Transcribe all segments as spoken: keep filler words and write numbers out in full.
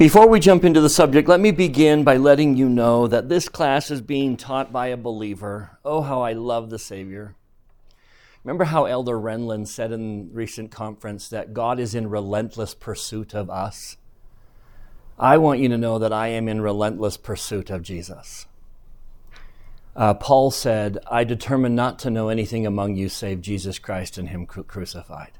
Before we jump into the subject, let me begin by letting you know that this class is being taught by a believer. Oh, how I love the Savior. Remember how Elder Renlund said in recent conference that God is in relentless pursuit of us? I want you to know that I am in relentless pursuit of Jesus. Uh, Paul said, I determined not to know anything among you save Jesus Christ and Him cru- crucified.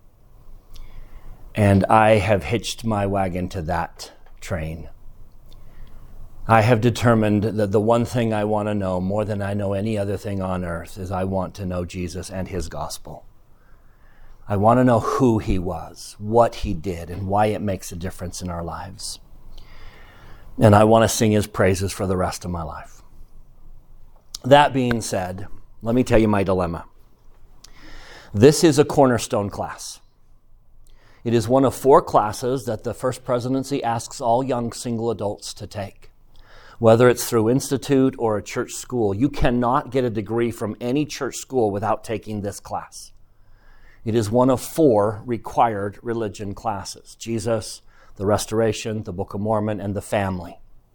And I have hitched my wagon to that train. I have determined that the one thing I want to know more than I know any other thing on earth is I want to know Jesus and His gospel. I want to know who He was, what He did, and why it makes a difference in our lives. And I want to sing His praises for the rest of my life. That being said, let me tell you my dilemma. This is a cornerstone class. It is one of four classes that the First Presidency asks all young single adults to take. Whether it's through Institute or a church school, you cannot get a degree from any church school without taking this class. It is one of four required religion classes: Jesus, the Restoration, the Book of Mormon, and the Family.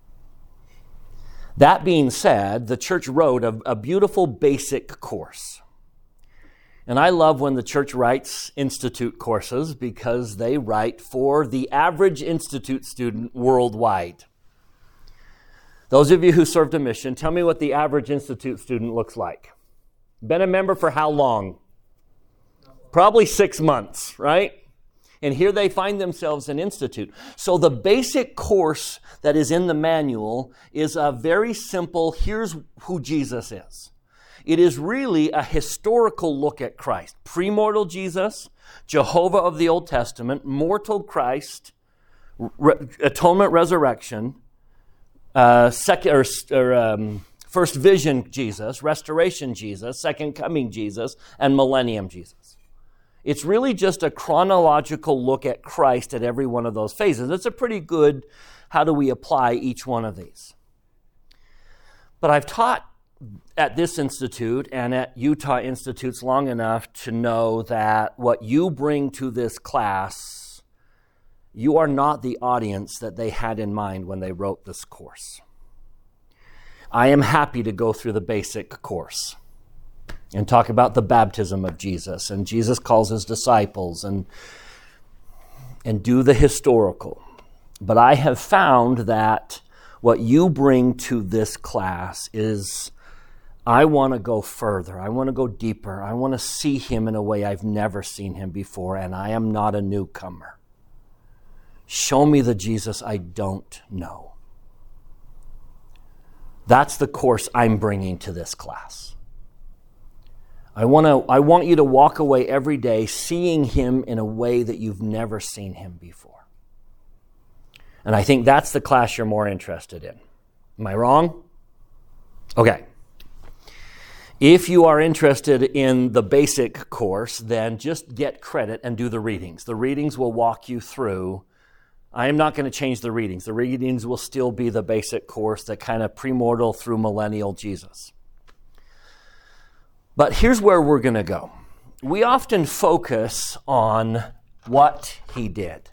That being said, the church wrote a, a beautiful basic course. And I love when the church writes Institute courses because they write for the average Institute student worldwide. Those of you who served a mission, tell me what the average Institute student looks like. Been a member for how long? Probably six months, right? And here they find themselves in Institute. So the basic course that is in the manual is a very simple, here's who Jesus is. It is really a historical look at Christ. Premortal Jesus, Jehovah of the Old Testament, mortal Christ, re- atonement, resurrection, uh, second or, or um, first vision Jesus, restoration Jesus, second coming Jesus, and millennium Jesus. It's really just a chronological look at Christ at every one of those phases. It's a pretty good, how do we apply each one of these? But I've taught at this institute and at Utah Institutes long enough to know that what you bring to this class, you are not the audience that they had in mind when they wrote this course. I am happy to go through the basic course and talk about the baptism of Jesus, and Jesus calls His disciples, and, and do the historical. But I have found that what you bring to this class is, I want to go further. I want to go deeper. I want to see Him in a way I've never seen Him before, and I am not a newcomer. Show me the Jesus I don't know. That's the course I'm bringing to this class. I want to, I want you to walk away every day seeing Him in a way that you've never seen Him before. And I think that's the class you're more interested in. Am I wrong? Okay. If you are interested in the basic course, then just get credit and do the readings. The readings will walk you through. I am not going to change the readings. The readings will still be the basic course, that kind of premortal through millennial Jesus. But here's where we're going to go. We often focus on what He did.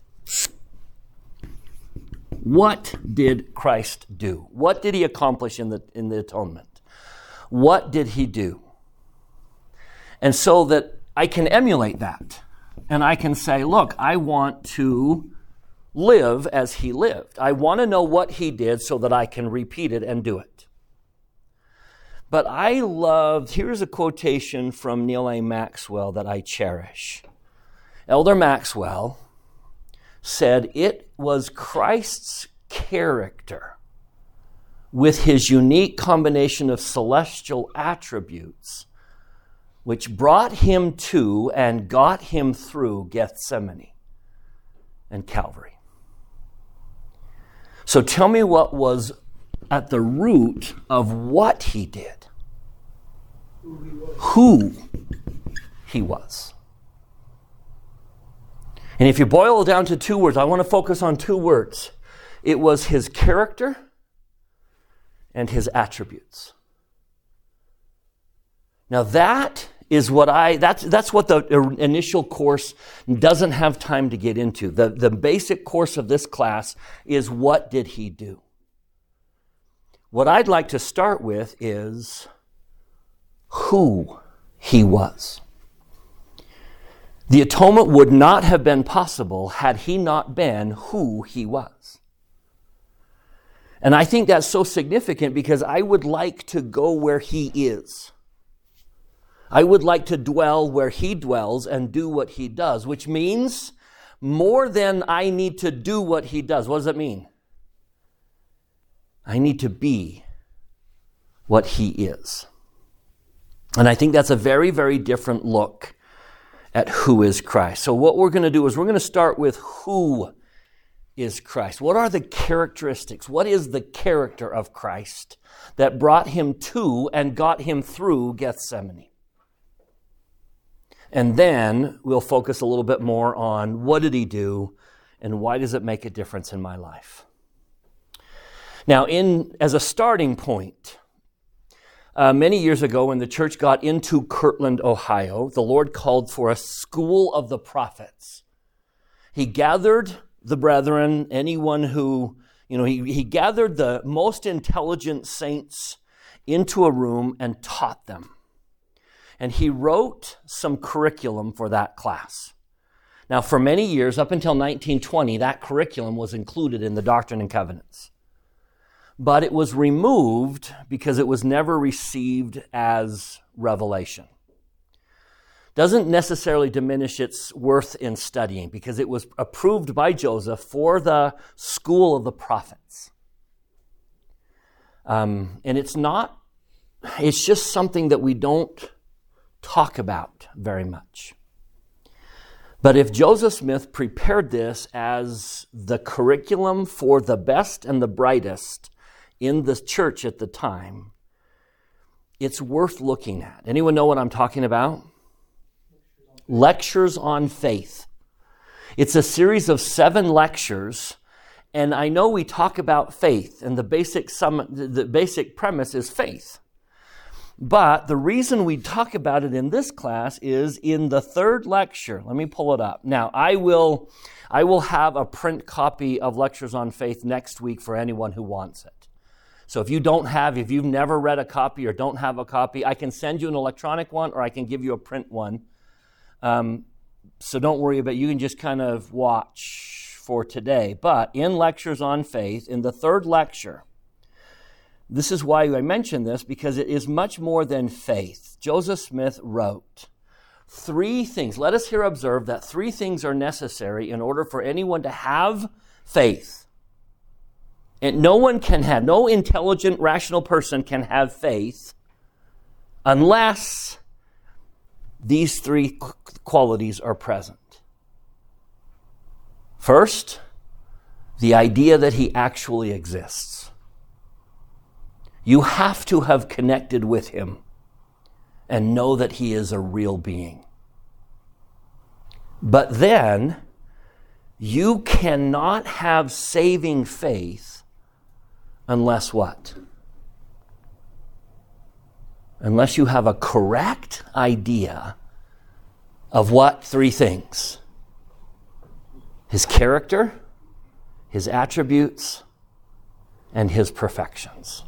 What did Christ do? What did He accomplish in the, in the atonement? What did He do? And so that I can emulate that. And I can say, look, I want to live as He lived. I want to know what He did so that I can repeat it and do it. But I loved, here's a quotation from Neal A. Maxwell that I cherish. Elder Maxwell said, it was Christ's character with His unique combination of celestial attributes which brought Him to and got Him through Gethsemane and Calvary. So tell me what was at the root of what He did. Who He was. Who He was. And if you boil it down to two words, I want to focus on two words. It was His character and His attributes. Now that is what I, that's, that's what the initial course doesn't have time to get into. The, the basic course of this class is what did he do? What I'd like to start with is who he was. The atonement would not have been possible had he not been who he was. And I think that's so significant because I would like to go where he is. I would like to dwell where he dwells and do what he does, which means more than I need to do what he does. What does that mean? I need to be what he is. And I think that's a very, very different look at who is Christ. So what we're going to do is we're going to start with who is Christ. What are the characteristics? What is the character of Christ that brought him to and got him through Gethsemane? And then we'll focus a little bit more on what did he do and why does it make a difference in my life? Now, in as a starting point, uh, many years ago when the church got into Kirtland, Ohio, the Lord called for a school of the prophets. He gathered the brethren, anyone who, you know, he, he gathered the most intelligent saints into a room and taught them. And he wrote some curriculum for that class. Now, for many years, up until nineteen twenty, that curriculum was included in the Doctrine and Covenants. But it was removed because it was never received as revelation. Doesn't necessarily diminish its worth in studying because it was approved by Joseph for the school of the prophets. Um, and it's not, it's just something that we don't talk about very much. But if Joseph Smith prepared this as the curriculum for the best and the brightest in the church at the time, it's worth looking at. Anyone know what I'm talking about? Lectures on Faith. It's a series of seven lectures, and I know we talk about faith, and the basic sum, the basic premise is faith. But the reason we talk about it in this class is in the third lecture. Let me pull it up. Now, I will, I will have a print copy of Lectures on Faith next week for anyone who wants it. So if you don't have, if you've never read a copy or don't have a copy, I can send you an electronic one or I can give you a print one. Um, so don't worry about it. You can just kind of watch for today. But in Lectures on Faith, in the third lecture, this is why I mention this, because it is much more than faith. Joseph Smith wrote three things. Let us here observe that three things are necessary in order for anyone to have faith. And no one can have, no intelligent, rational person can have faith unless these three qualities are present. First, the idea that he actually exists. You have to have connected with him and know that he is a real being. But then, you cannot have saving faith unless what? Unless you have a correct idea of what three things? His character, his attributes, and his perfections.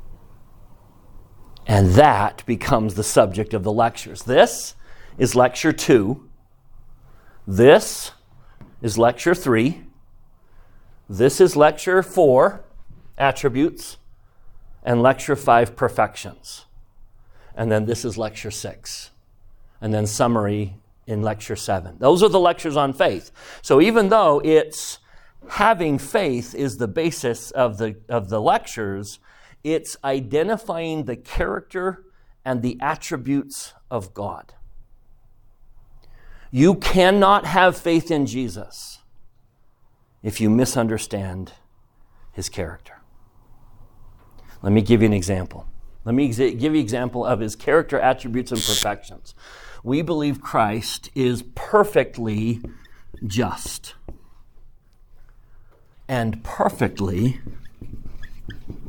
And that becomes the subject of the lectures. This is lecture two. This is lecture three. This is lecture four, attributes. And lecture five, perfections. And then this is lecture six. And then summary in lecture seven. Those are the lectures on faith. So even though it's having faith is the basis of the, of the lectures, it's identifying the character and the attributes of God. You cannot have faith in Jesus if you misunderstand his character. Let me give you an example. Let me exa- give you an example of his character, attributes, and perfections. We believe Christ is perfectly just and perfectly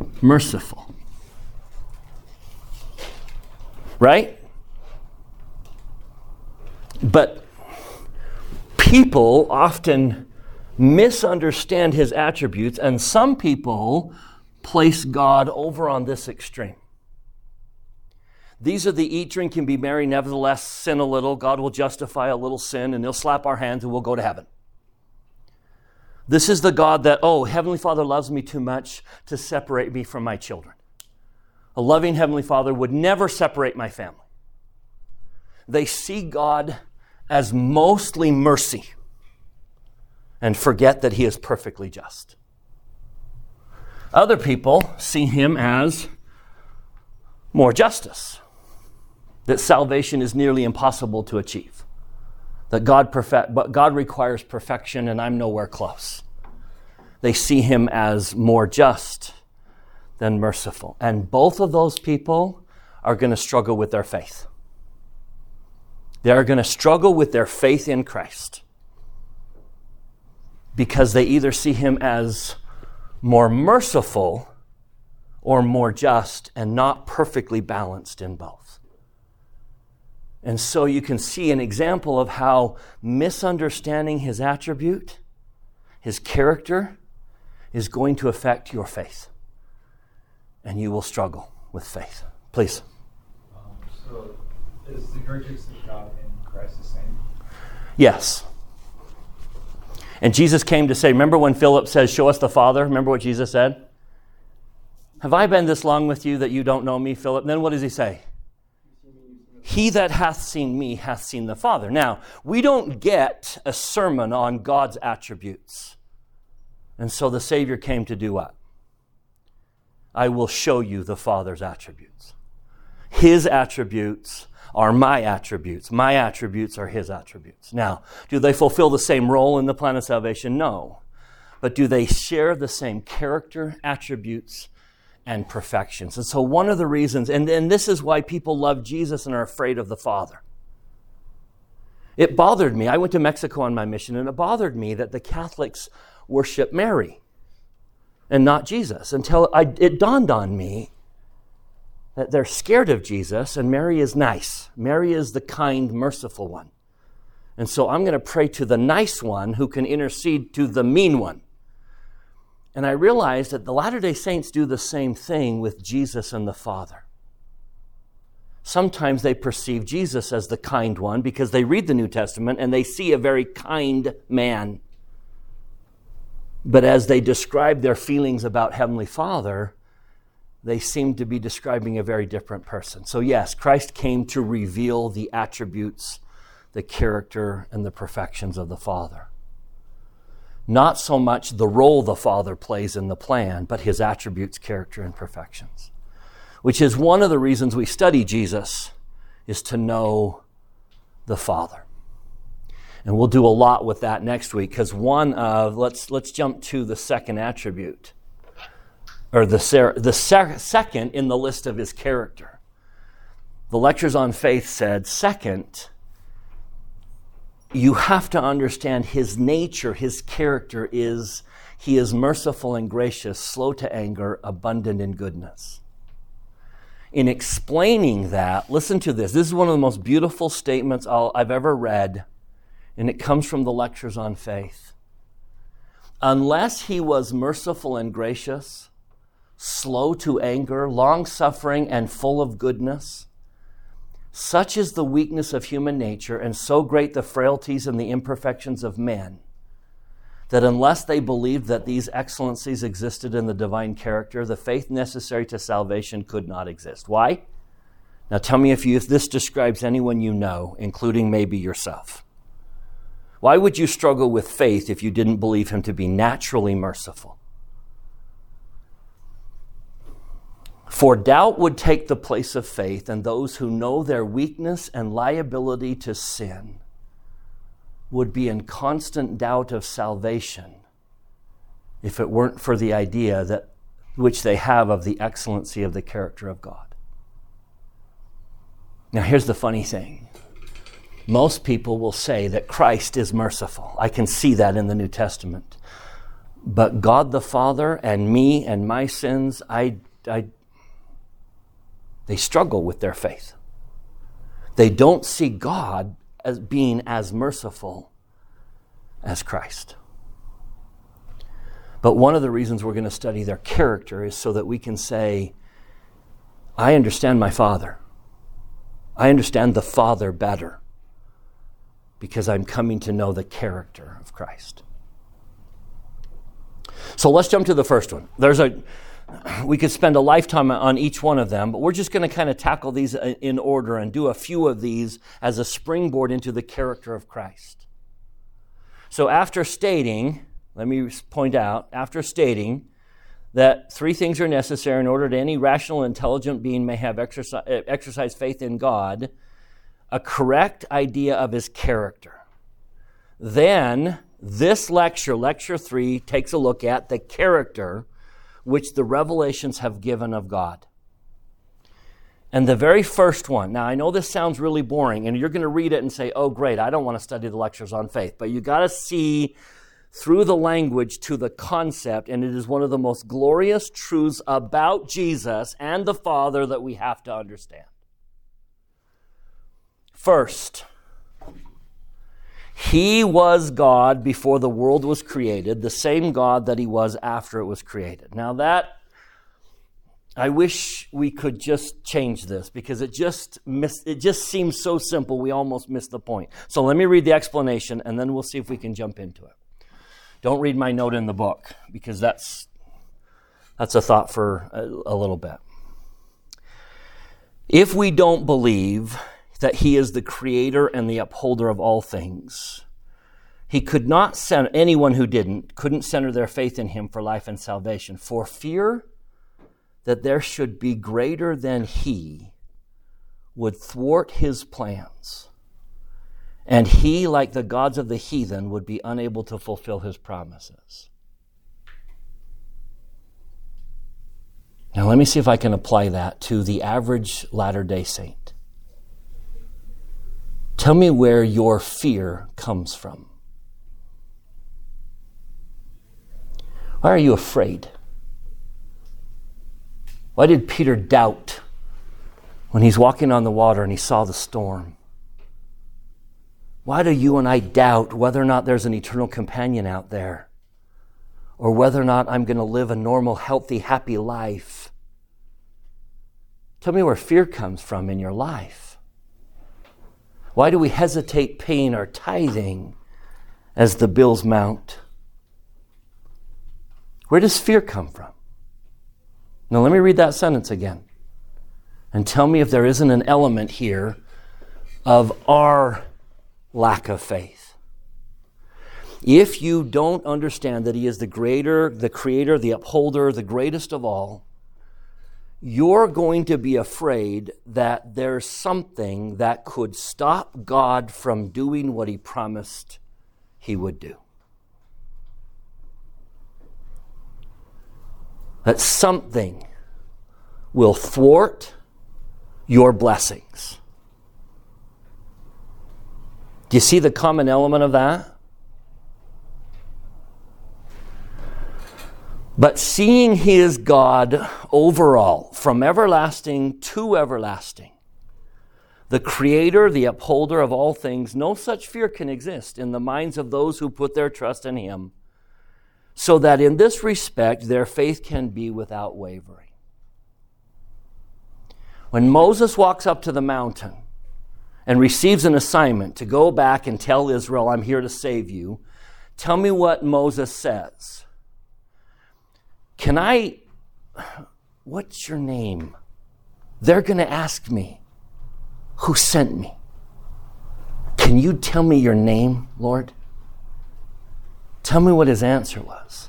merciful. Right? But people often misunderstand his attributes, and some people place God over on this extreme. These are the eat, drink, and be merry, nevertheless sin a little. God will justify a little sin, and he'll slap our hands and we'll go to heaven. This is the God that, oh, Heavenly Father loves me too much to separate me from my children. A loving Heavenly Father would never separate my family. They see God as mostly mercy and forget that he is perfectly just. Other people see him as more justice, that salvation is nearly impossible to achieve, that God perfect, but God requires perfection and I'm nowhere close. They see him as more just than merciful. And both of those people are going to struggle with their faith. They are going to struggle with their faith in Christ because they either see him as more merciful or more just and not perfectly balanced in both. And so you can see an example of how misunderstanding his attribute, his character, is going to affect your faith. And you will struggle with faith. Please. Um, so is the characteristics of God in Christ the same? Yes. And Jesus came to say, remember when Philip says, show us the Father? Remember what Jesus said? Have I been this long with you that you don't know me, Philip? And then what does he say? He that hath seen me hath seen the Father. Now, we don't get a sermon on God's attributes. And so the Savior came to do what? I will show you the Father's attributes. His attributes are my attributes. My attributes are his attributes. Now, do they fulfill the same role in the plan of salvation? No. But do they share the same character, attributes, and perfections? And so one of the reasons, and, and this is why people love Jesus and are afraid of the Father. It bothered me. I went to Mexico on my mission, and it bothered me that the Catholics worship Mary and not Jesus, until I, it dawned on me that they're scared of Jesus, and Mary is nice. Mary is the kind, merciful one. And so I'm going to pray to the nice one who can intercede to the mean one. And I realized that the Latter-day Saints do the same thing with Jesus and the Father. Sometimes they perceive Jesus as the kind one because they read the New Testament and they see a very kind man. But as they describe their feelings about Heavenly Father, they seem to be describing a very different person. So yes, Christ came to reveal the attributes, the character, and the perfections of the Father. Not so much the role the Father plays in the plan, but his attributes, character, and perfections. Which is one of the reasons we study Jesus, is to know the Father. And we'll do a lot with that next week, because one of, let's let's jump to the second attribute, or the, the second in the list of his character. The Lectures on Faith said, second, you have to understand his nature, his character is, he is merciful and gracious, slow to anger, abundant in goodness. In explaining that, listen to this. This is one of the most beautiful statements I'll, I've ever read, and it comes from the Lectures on Faith. Unless he was merciful and gracious, slow to anger, long-suffering, and full of goodness, such is the weakness of human nature, and so great the frailties and the imperfections of men, that unless they believed that these excellencies existed in the divine character, the faith necessary to salvation could not exist. Why? Now tell me if, you, if this describes anyone you know, including maybe yourself. Why would you struggle with faith if you didn't believe him to be naturally merciful? For doubt would take the place of faith, and those who know their weakness and liability to sin would be in constant doubt of salvation if it weren't for the idea that which they have of the excellency of the character of God. Now here's the funny thing. Most people will say that Christ is merciful. I can see that in the New Testament. But God the Father and me and my sins, I, I they struggle with their faith. They don't see God as being as merciful as Christ. But one of the reasons we're going to study their character is so that we can say, I understand my Father. I understand the Father better because I'm coming to know the character of Christ. So let's jump to the first one. There's a, we could spend a lifetime on each one of them, but we're just going to kind of tackle these in order and do a few of these as a springboard into the character of Christ. So after stating, let me point out, after stating that three things are necessary in order that any rational, intelligent being may have exercise, exercise faith in God, a correct idea of his character. Then this lecture, lecture three, takes a look at the character which the revelations have given of God. And the very first one, now I know this sounds really boring, and you're going to read it and say, oh great, I don't want to study the lectures on faith, but you got to see through the language to the concept, and it is one of the most glorious truths about Jesus and the Father that we have to understand. First, he was God before the world was created, the same God that he was after it was created. Now that, I wish we could just change this because it just miss, it just seems so simple we almost miss the point. So let me read the explanation and then we'll see if we can jump into it. Don't read my note in the book because that's that's a thought for a, a little bit. If we don't believe that he is the creator and the upholder of all things, he could not center, anyone who didn't, couldn't center their faith in him for life and salvation, for fear that there should be greater than he would thwart his plans. And he, like the gods of the heathen, would be unable to fulfill his promises. Now let me see if I can apply that to the average Latter-day Saint. Tell me where your fear comes from. Why are you afraid? Why did Peter doubt when he's walking on the water and he saw the storm? Why do you and I doubt whether or not there's an eternal companion out there? Or whether or not I'm going to live a normal, healthy, happy life? Tell me where fear comes from in your life. Why do we hesitate paying our tithing as the bills mount? Where does fear come from? Now let me read that sentence again. And tell me if there isn't an element here of our lack of faith. If you don't understand that he is the greater, the creator, the upholder, the greatest of all, you're going to be afraid that there's something that could stop God from doing what he promised he would do. That something will thwart your blessings. Do you see the common element of that? But seeing he is God overall, from everlasting to everlasting, the creator, the upholder of all things, no such fear can exist in the minds of those who put their trust in him, so that in this respect their faith can be without wavering. When Moses walks up to the mountain and receives an assignment to go back and tell Israel, I'm here to save you, tell me what Moses says. Can I, what's your name? They're going to ask me, who sent me? Can you tell me your name, Lord? Tell me what his answer was.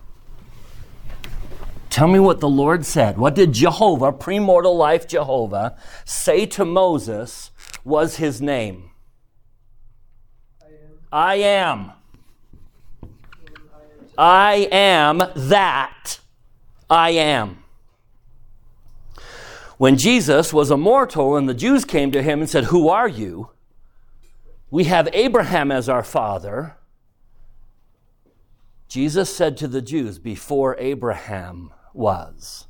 Tell me what the Lord said. What did Jehovah, premortal life Jehovah, say to Moses was his name? I am. I am. I am that I am. When Jesus was a mortal and the Jews came to him and said, who are you? We have Abraham as our father. Jesus said to the Jews, before Abraham was,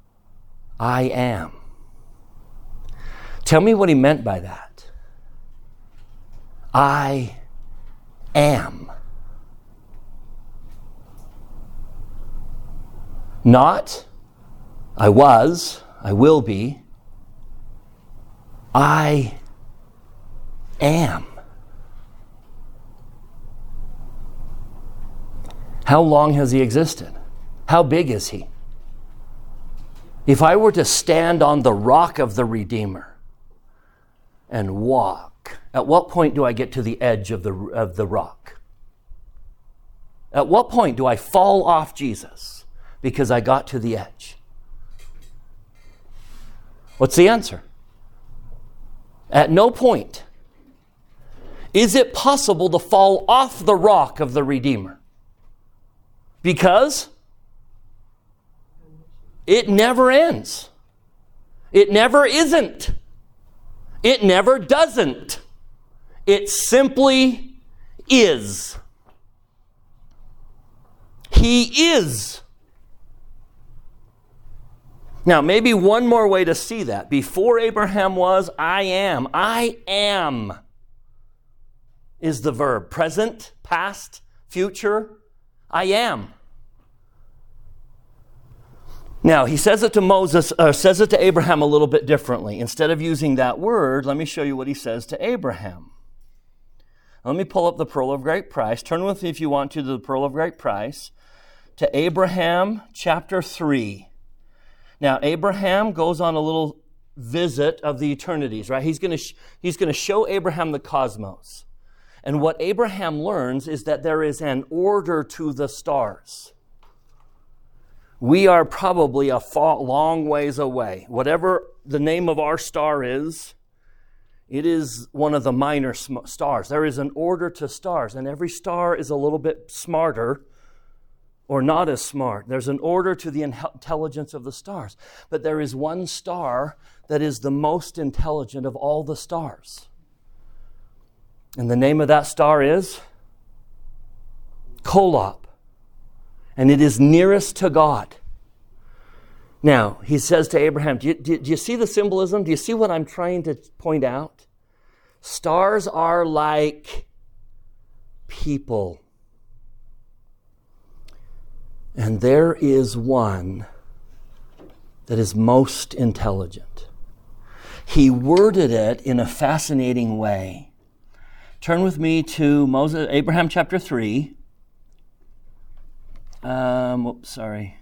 I am. Tell me what he meant by that. I am. Not, I was, I will be. I am. How long has he existed? How big is he? If I were to stand on the rock of the Redeemer and walk, at what point do I get to the edge of the, of the rock? At what point do I fall off Jesus because I got to the edge? What's the answer? At no point is it possible to fall off the rock of the Redeemer, because it never ends. It never isn't. It never doesn't. It simply is. He is. Now, maybe one more way to see that. Before Abraham was, I am. I am is the verb. Present, past, future. I am. Now, he says it to Moses, or says it to Abraham a little bit differently. Instead of using that word, let me show you what he says to Abraham. Let me pull up the Pearl of Great Price. Turn with me, if you want to, to the Pearl of Great Price, to Abraham chapter three. Now, Abraham goes on a little visit of the eternities, right? He's going to sh- he's going to show Abraham the cosmos. And what Abraham learns is that there is an order to the stars. We are probably a far, long ways away. Whatever the name of our star is, it is one of the minor sm- stars. There is an order to stars, and every star is a little bit smarter or not as smart. There's an order to the intelligence of the stars. But there is one star that is the most intelligent of all the stars. And the name of that star is Kolob. And it is nearest to God. Now, he says to Abraham, do you, do, do you see the symbolism? Do you see what I'm trying to point out? Stars are like people. And there is one that is most intelligent. He worded it in a fascinating way. Turn with me to Moses, Abraham chapter three. Um, oops, sorry.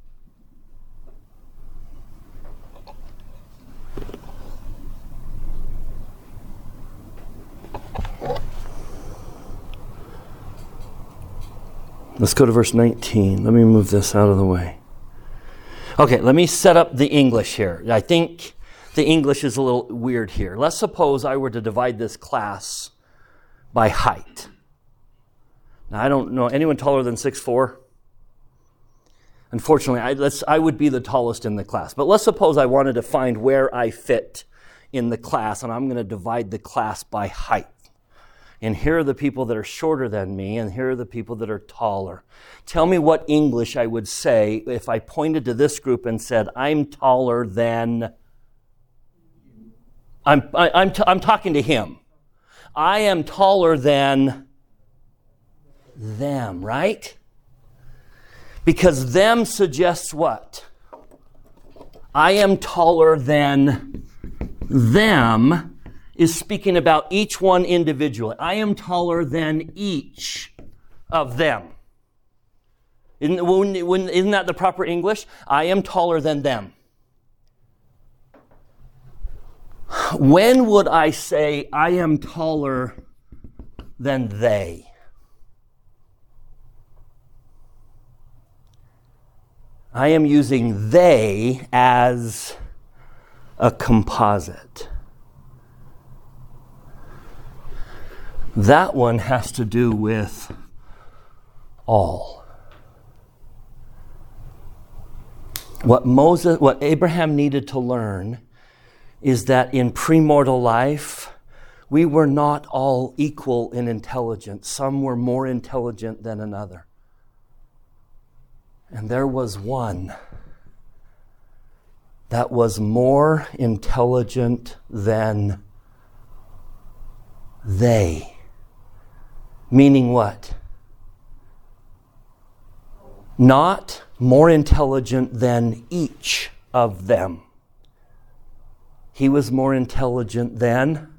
Let's go to verse nineteen. Let me move this out of the way. Okay, let me set up the English here. I think the English is a little weird here. Let's suppose I were to divide this class by height. Now, I don't know, anyone taller than six foot four? Unfortunately, I, let's, I would be the tallest in the class. But let's suppose I wanted to find where I fit in the class, and I'm going to divide the class by height. And here are the people that are shorter than me, and here are the people that are taller. Tell me what English I would say if I pointed to this group and said, I'm taller than... I'm, I, I'm, t- I'm talking to him. I am taller than them, right? Because them suggests what? I am taller than them is speaking about each one individually. I am taller than each of them. Isn't, when, isn't that the proper English? I am taller than them. When would I say I am taller than they? I am using they as a composite. That one has to do with all. What Moses, what Abraham needed to learn is that in premortal life, we were not all equal in intelligence. Some were more intelligent than another. And there was one that was more intelligent than they. Meaning what? Not more intelligent than each of them. He was more intelligent than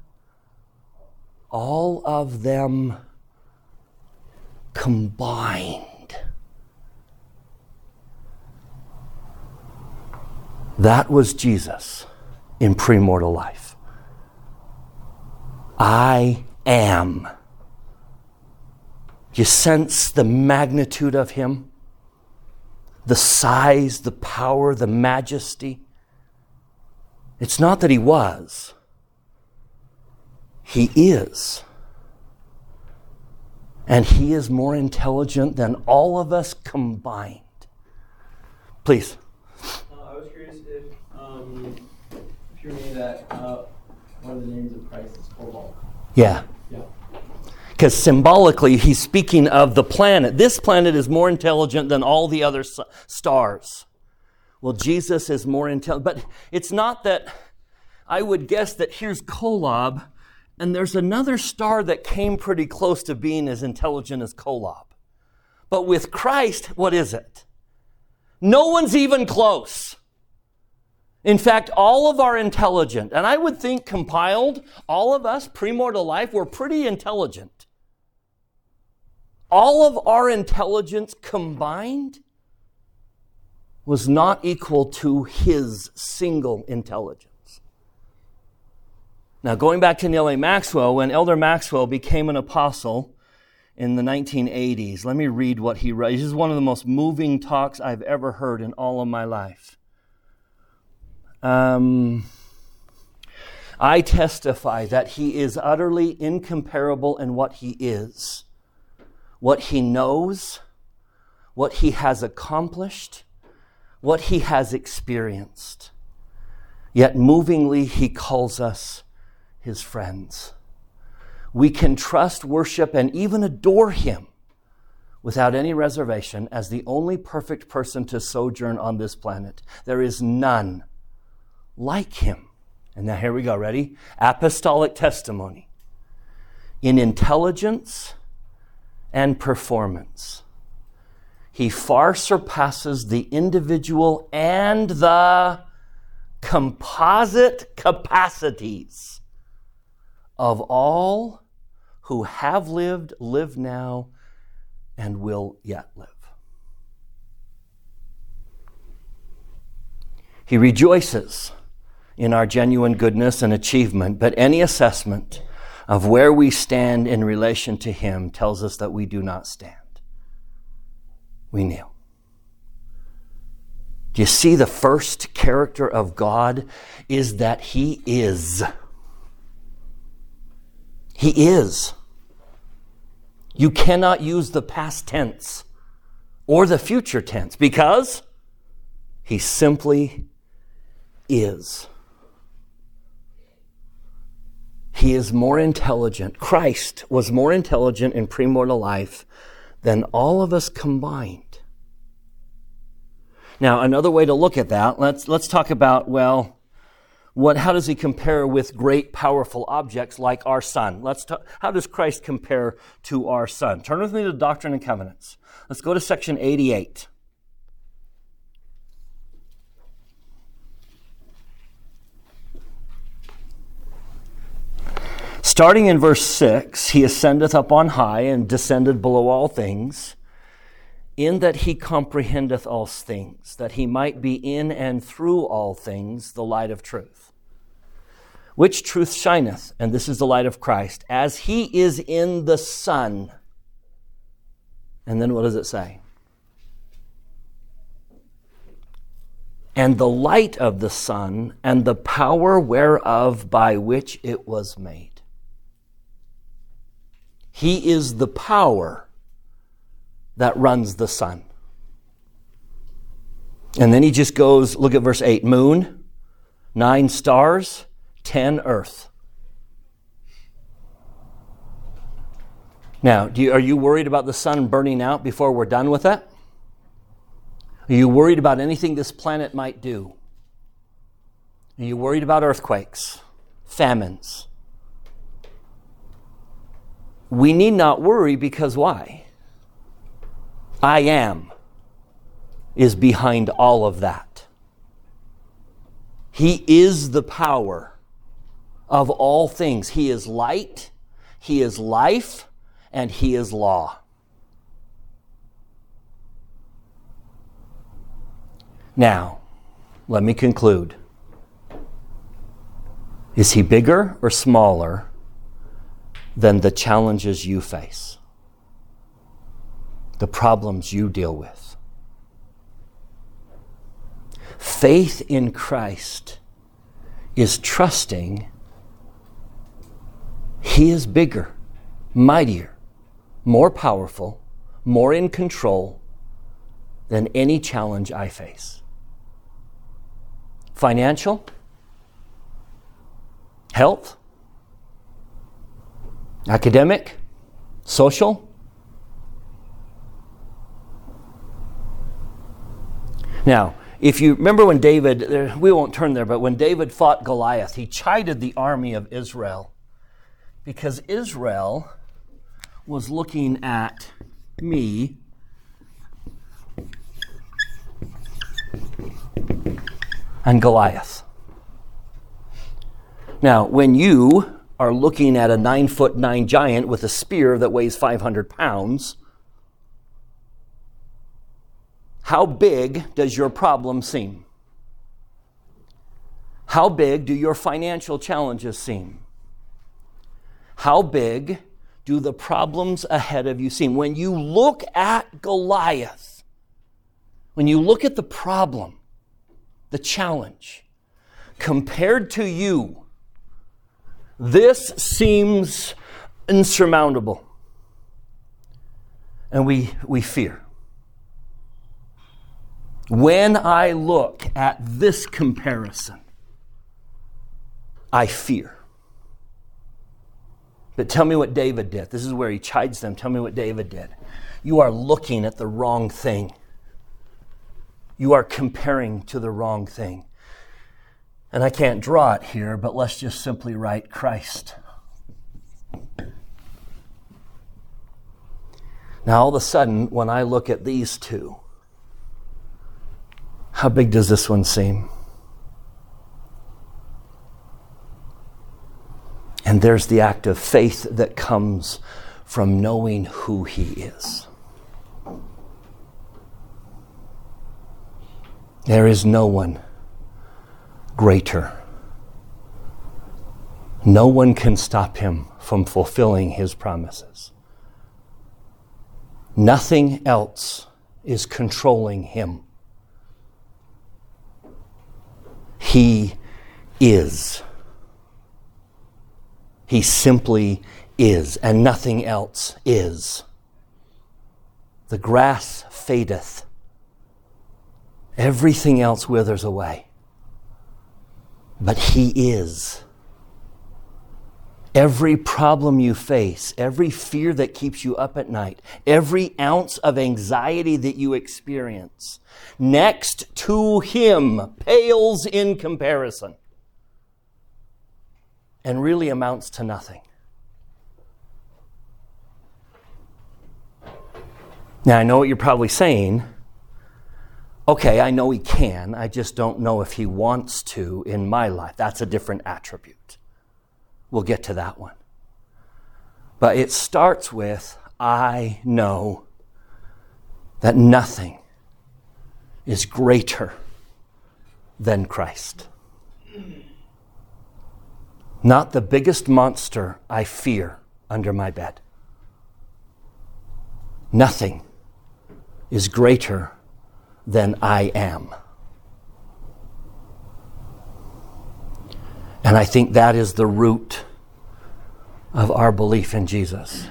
all of them combined. That was Jesus in premortal life. I am. You sense the magnitude of him? The size, the power, the majesty. It's not that he was. He is. And he is more intelligent than all of us combined. Please. Uh, I was curious if, um, if you knew that uh, one of the names of Christ is Cobalt. Yeah. Yeah. Because symbolically, he's speaking of the planet. This planet is more intelligent than all the other s- stars. Well, Jesus is more intelligent. But it's not that, I would guess that here's Kolob, and there's another star that came pretty close to being as intelligent as Kolob. But with Christ, what is it? No one's even close. In fact, all of our intelligent, and I would think compiled, all of us, premortal life, we're pretty intelligent. All of our intelligence combined was not equal to his single intelligence. Now, going back to Neal A. Maxwell, when Elder Maxwell became an apostle in the nineteen eighties, let me read what he wrote. This is one of the most moving talks I've ever heard in all of my life. Um, I testify that he is utterly incomparable in what he is, what he knows, what he has accomplished, what he has experienced. Yet movingly, he calls us his friends. We can trust, worship, and even adore him without any reservation as the only perfect person to sojourn on this planet. There is none like him. And now here we go, ready? Apostolic testimony. In intelligence and performance, he far surpasses the individual and the composite capacities of all who have lived, live now, and will yet live. He rejoices in our genuine goodness and achievement, but any assessment of where we stand in relation to him tells us that we do not stand. We kneel. Do you see the first character of God is that he is? He is. You cannot use the past tense or the future tense because he simply is. He is more intelligent. Christ was more intelligent in premortal life than all of us combined. Now, another way to look at that, let's let's talk about, well, what how does he compare with great powerful objects like our sun? Let's talk, how does Christ compare to our sun? Turn with me to Doctrine and Covenants. Let's go to section eighty-eight. Starting in verse six, he ascendeth up on high and descended below all things, in that he comprehendeth all things, that he might be in and through all things the light of truth. Which truth shineth, and this is the light of Christ, as he is in the sun. And then what does it say? And the light of the sun, and the power whereof by which it was made. He is the power that runs the sun. And then he just goes, look at verse eight, moon, nine stars, ten earth. Now, do you, are you worried about the sun burning out before we're done with it? Are you worried about anything this planet might do? Are you worried about earthquakes, famines? we need not worry because why? I am is behind all of that. He is the power of all things. He is light, He is life, and He is law. Now, let me conclude. Is He bigger or smaller than the challenges you face? The problems you deal with? Faith in Christ is trusting He is bigger, mightier, more powerful, more in control than any challenge I face. Financial, health, academic, social. Now, if you remember when David, we won't turn there, but when David fought Goliath, he chided the army of Israel because Israel was looking at me and Goliath. Now, when you are looking at a nine foot nine giant with a spear that weighs five hundred pounds, how big does your problem seem? How big do your financial challenges seem? How big do the problems ahead of you seem? When you look at Goliath, when you look at the problem, the challenge, compared to you, this seems insurmountable. And we, we fear. When I look at this comparison, I fear. But tell me what David did. This is where he chides them. Tell me what David did. You are looking at the wrong thing. You are comparing to the wrong thing. And I can't draw it here, but let's just simply write Christ. Now, all of a sudden, when I look at these two, how big does this one seem? And there's the act of faith that comes from knowing who He is. There is no one greater. No one can stop Him from fulfilling His promises. Nothing else is controlling Him. He is. He simply is, and nothing else is. The grass fadeth. Everything else withers away. But He is. Every problem you face, every fear that keeps you up at night, every ounce of anxiety that you experience, next to Him pales in comparison and really amounts to nothing. Now, I know what you're probably saying. Okay, I know He can. I just don't know if He wants to in my life. That's a different attribute. We'll get to that one. But it starts with, I know that nothing is greater than Christ. Not the biggest monster I fear under my bed. Nothing is greater than I am. And I think that is the root of our belief in Jesus.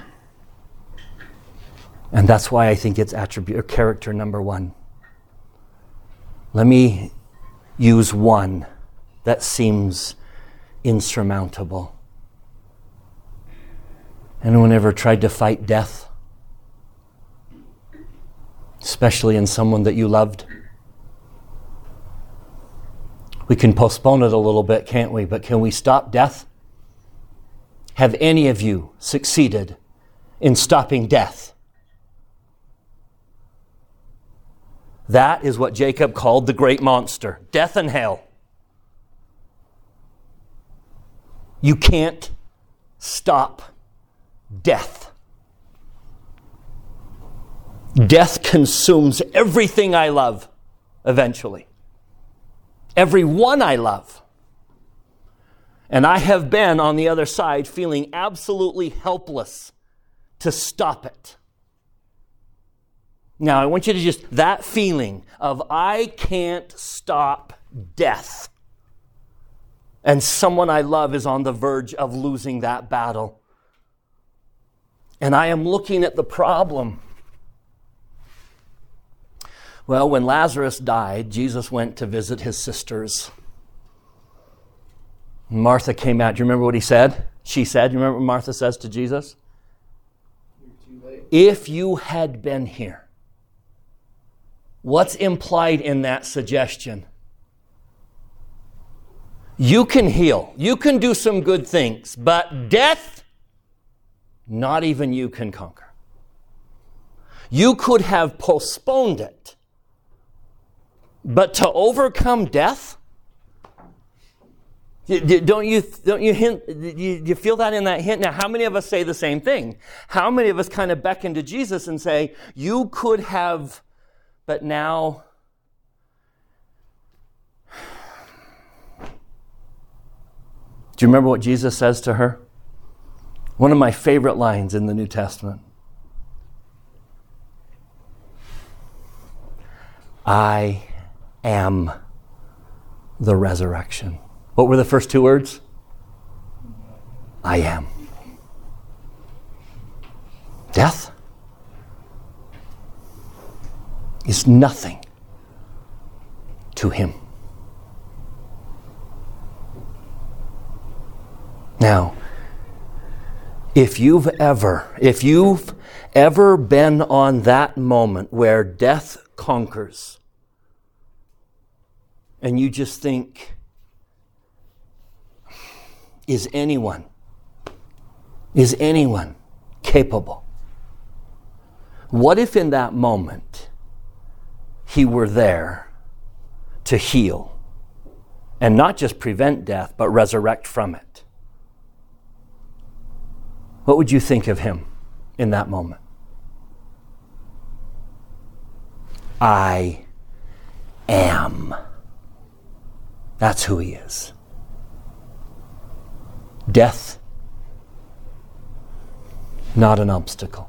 And that's why I think it's attribute or character number one. Let me use one that seems insurmountable. Anyone ever tried to fight death? Especially in someone that you loved? We can postpone it a little bit, can't we? But can we stop death? Have any of you succeeded in stopping death. That is what Jacob called the great monster, death and hell. You can't stop death. Death consumes everything I love eventually. Every one I love. And I have been on the other side feeling absolutely helpless to stop it. Now, I want you to just, that feeling of I can't stop death. And someone I love is on the verge of losing that battle. And I am looking at the problem. Well, when Lazarus died, Jesus went to visit his sisters. Martha came out. Do you remember what he said? She said, do you remember what Martha says to Jesus? You're too late. If you had been here. What's implied in that suggestion? You can heal. You can do some good things. But death, not even you can conquer. You could have postponed it. But to overcome death, don't you don't you hint? Do you feel that in that hint? Now, how many of us say the same thing? How many of us kind of beckon to Jesus and say, "You could have, but now." Do you remember what Jesus says to her? One of my favorite lines in the New Testament. I am the resurrection. What were the first two words? I am. Death is nothing to him. Now, if you've ever, if you've ever been on that moment where death conquers, and you just think, is anyone, is anyone capable? What if in that moment he were there to heal and not just prevent death, but resurrect from it? What would you think of him in that moment? I am. That's who he is. Death, not an obstacle.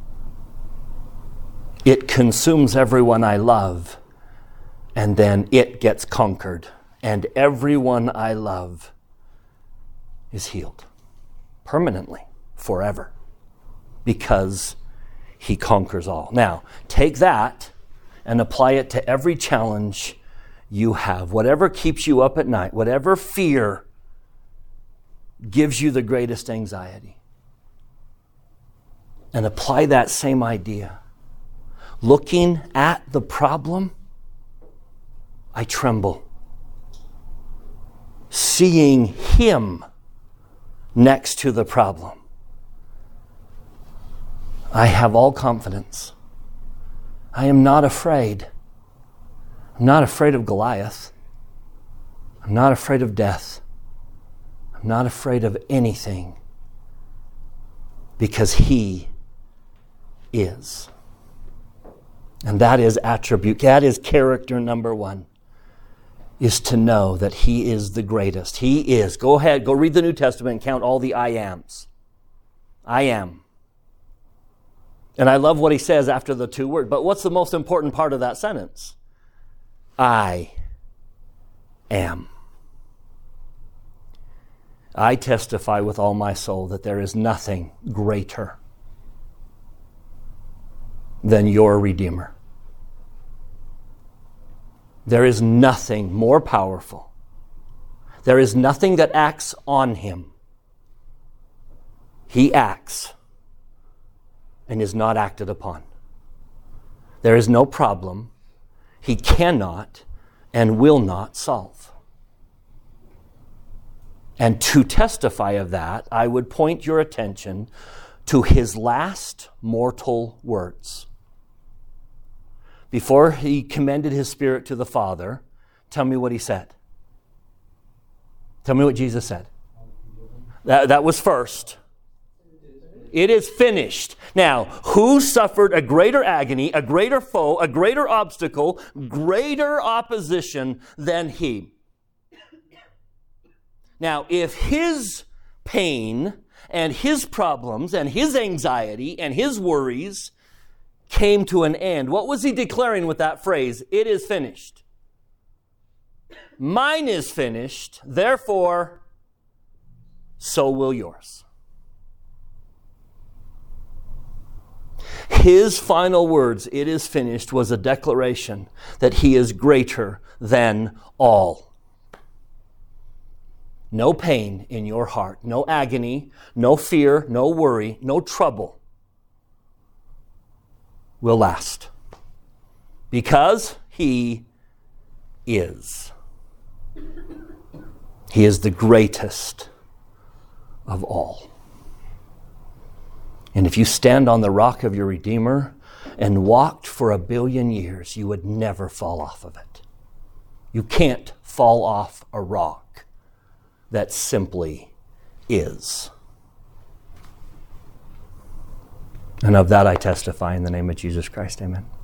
It consumes everyone I love, and then it gets conquered, and everyone I love is healed permanently, forever, because he conquers all. Now, take that and apply it to every challenge you have. Whatever keeps you up at night, whatever fear gives you the greatest anxiety. And apply that same idea. Looking at the problem, I tremble. Seeing him next to the problem, I have all confidence. I am not afraid. I'm not afraid of Goliath. I'm not afraid of death. I'm not afraid of anything, because he is. And that is attribute, that is character number one, is to know that he is the greatest. He is. Go ahead, go read the New Testament and count all the I ams. I am. And I love what he says after the two words. But what's the most important part of that sentence? I am. I testify with all my soul that there is nothing greater than your Redeemer. There is nothing more powerful. There is nothing that acts on him. He acts and is not acted upon. There is no problem he cannot and will not solve. And to testify of that, I would point your attention to his last mortal words. Before he commended his spirit to the Father, tell me what he said. Tell me what Jesus said. That, that was first. It is finished. Now, who suffered a greater agony, a greater foe, a greater obstacle, greater opposition than he? Now, if his pain and his problems and his anxiety and his worries came to an end, what was he declaring with that phrase? It is finished. Mine is finished, therefore, so will yours. His final words, it is finished, was a declaration that he is greater than all. No pain in your heart, no agony, no fear, no worry, no trouble will last. Because he is. He is the greatest of all. And if you stand on the rock of your Redeemer and walked for a billion years, you would never fall off of it. You can't fall off a rock that simply is. And of that I testify in the name of Jesus Christ. Amen.